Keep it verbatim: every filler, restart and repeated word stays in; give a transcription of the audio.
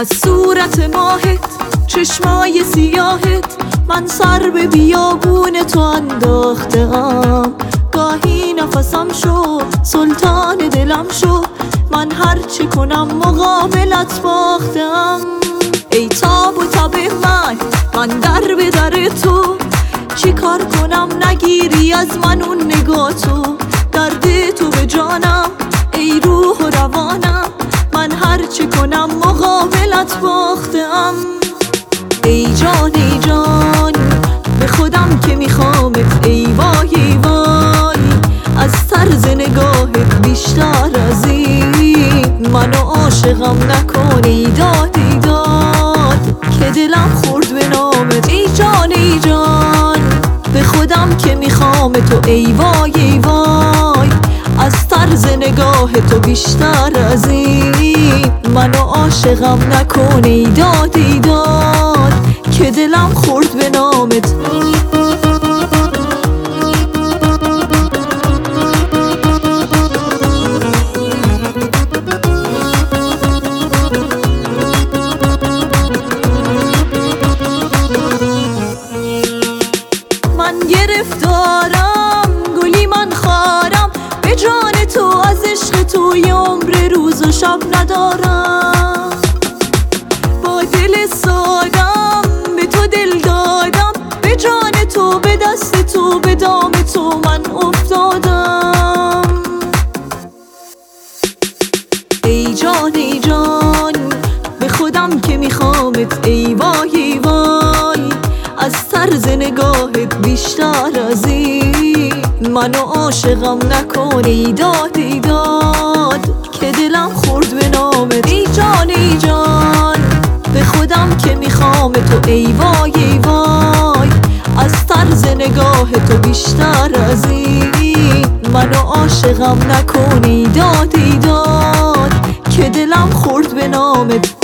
از صورت ماهت، چشمای سیاهت، من سر به بیابون تو انداختم. گاهی نفسم شو، سلطان دلم شو، من هر چی کنم مقابلت باختم. ای تاب و تب من، من در به در تو، چی کار کنم نگیری از من اون نگاه تو. درد تو به جانم، ای روح و روانم، من هر چی کنم مقابلت باختم. ای جان ای جان، به خودم که میخوامت، ای وای ای وای، از طرز نگاهت بیشتر از این منو عاشقم نکن. ای داد ای داد که دلم خورد به نامت. ای جان ای جان، به خودم که میخوام تو، ای وای ای وای، از طرز نگاه تو بیشتر از این منو عاشقم نکن. ای داد ای داد که دلم خورد به نامت. من گرفتارم، گلی من خارم، به جان تو از عشق تو یه عمر روز و شب ندارم. با دل سادم به تو دل دادم، به جان تو به دست تو به دام تو من افتادم. ای جان ای جان، به خودم که میخوامت، ای وای ای وای، از طرز نگاهت بیشتر از این منو عاشقم نکن. ای داد ای داد که دلم خورد به نامت. ای جان ای جان، به خودم که میخوام تو، ای وای ای وای، از طرز نگاه تو بیشتر از این منو عاشقم نکن. ای داد ای داد که دلم خورد به نامت.